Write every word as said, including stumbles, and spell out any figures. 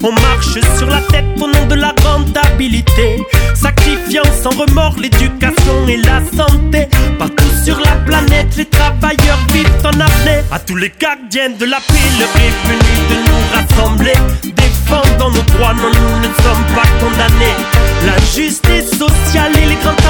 On marche sur la tête au nom de la rentabilité, sacrifiant sans remords l'éducation et la santé. Partout sur la planète, les travailleurs vivent en apnée. À tous les gardiens de la paix, l'heure est venue de nous rassembler. Défendant nos droits, non, nous ne sommes pas condamnés. La justice sociale et les grandes